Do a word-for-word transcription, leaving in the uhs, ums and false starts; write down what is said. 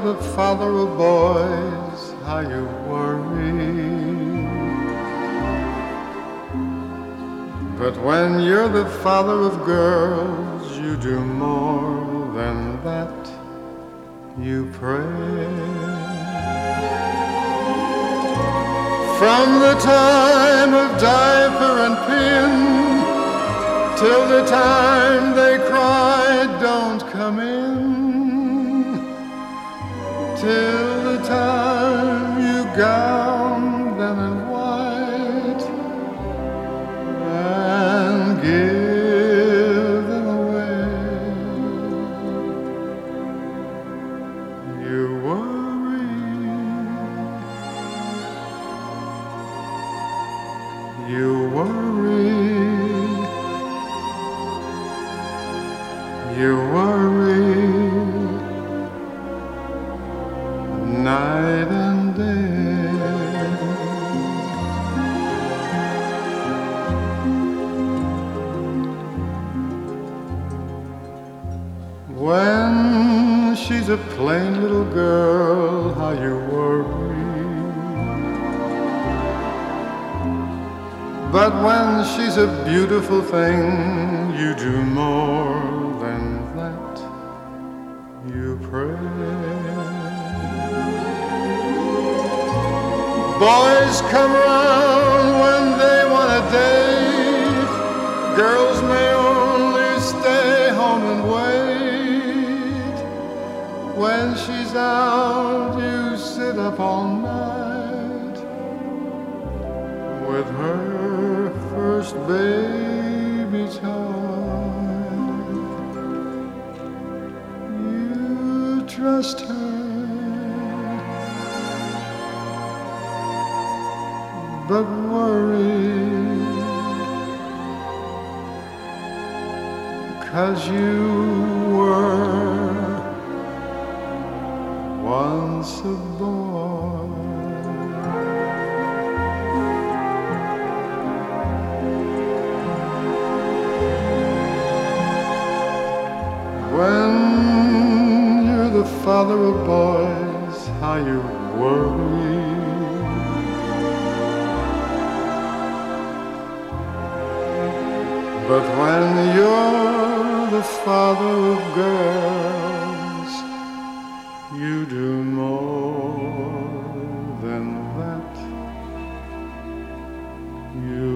the father of boys, how you worry. But when you're the father of girls, you do more than that, you pray. From the time of diaper and pin till the time they cry, don't come in, till the time you gown them in white and give them away. You worry, you worry, you worry night and day. When she's a plain little girl, how you worry. But when she's a beautiful thing, you do more than that, you pray. Boys come around when they want a date. Girls may only stay home and wait. When she's out, you sit up all night with her first baby child. You trust her, but worry, 'cause you were once a boy. When you're the father of boys, how you worry. But when you're the father of girls, you do more than that. You